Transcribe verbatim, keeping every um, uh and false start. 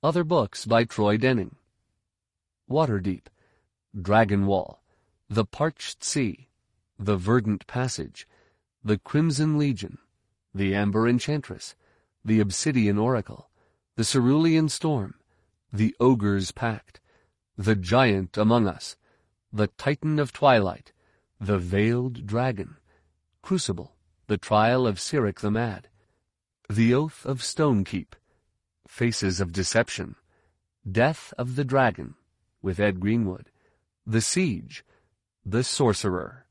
Other books by Troy Denning. Waterdeep, Dragon Wall, The Parched Sea, The Verdant Passage, The Crimson Legion, The Amber Enchantress, The Obsidian Oracle, The Cerulean Storm, The Ogre's Pact, The Giant Among Us, The Titan of Twilight, The Veiled Dragon, Crucible, The Trial of Cyric the Mad, The Oath of Stonekeep, Faces of Deception, Death of the Dragon, with Ed Greenwood, The Siege, The Sorcerer.